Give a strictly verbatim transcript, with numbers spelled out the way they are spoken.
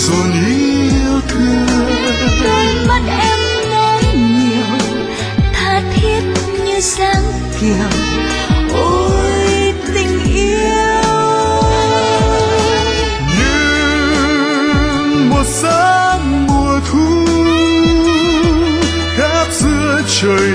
dồn yêu thương. Đôi mắt em nói nhiều tha thiết như sáng kiều, ôi tình yêu. Nhưng một sáng mùa thu khắp giữa trời